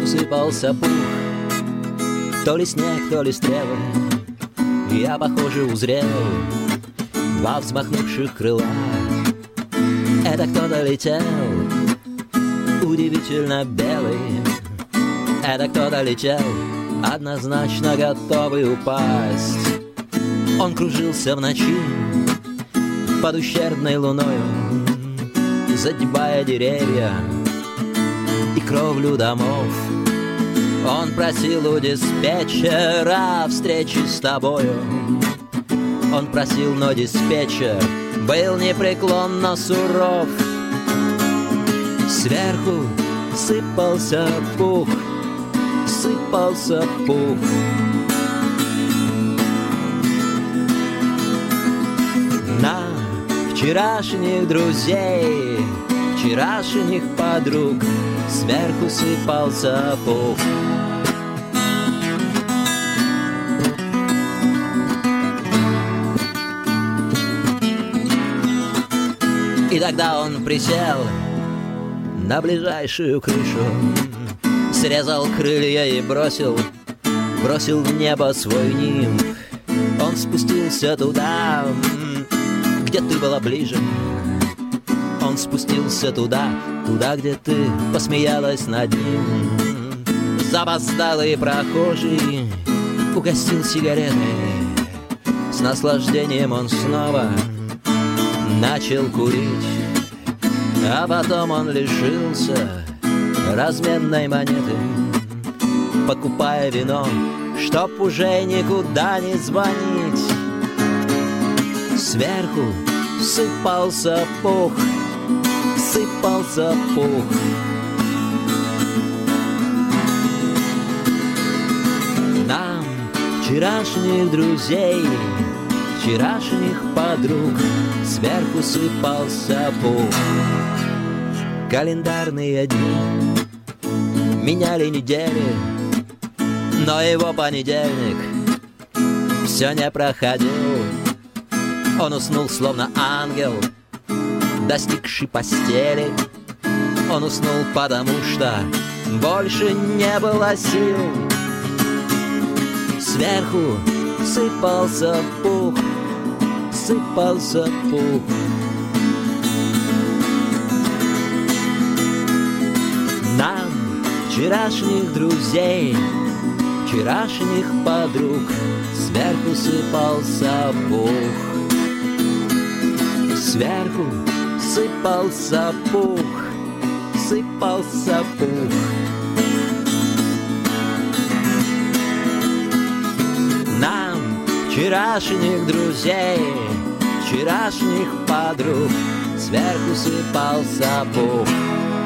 сыпался пух. То ли снег, то ли стрелы, я, похоже, узрел во взмахнувших крылах. Это кто-то летел, удивительно белый. Это кто-то летел, однозначно готовый упасть. Он кружился в ночи под ущербной луною, задевая деревья и кровлю домов. Он просил у диспетчера встречи с тобою. Он просил, но диспетчер был непреклонно суров. Сверху сыпался пух, сыпался пух. На вчерашних друзей, вчерашних подруг сверху сыпался пух. И тогда он присел на ближайшую крышу, срезал крылья и бросил в небо свой нимб. Он спустился туда, где ты была ближе. Он спустился туда, где ты посмеялась над ним. Запоздалый прохожий угостил сигаретой. С наслаждением он снова начал курить. А потом он лишился разменной монеты, покупая вино, чтоб уже никуда не звонить. Сверху сыпался пух, сыпался пух. Нам вчерашних друзей, вчерашних подруг сверху сыпался пух. Календарные дни меняли недели, но его понедельник все не проходил. Он уснул, словно ангел, достигший постели. Он уснул, потому что больше не было сил. Сверху сыпался пух, сыпался пух. Нам вчерашних друзей, вчерашних подруг сверху сыпался пух. Сверху сыпался пух, сыпался пух. Нам вчерашних друзей, вчерашних подруг сверху сыпался пух.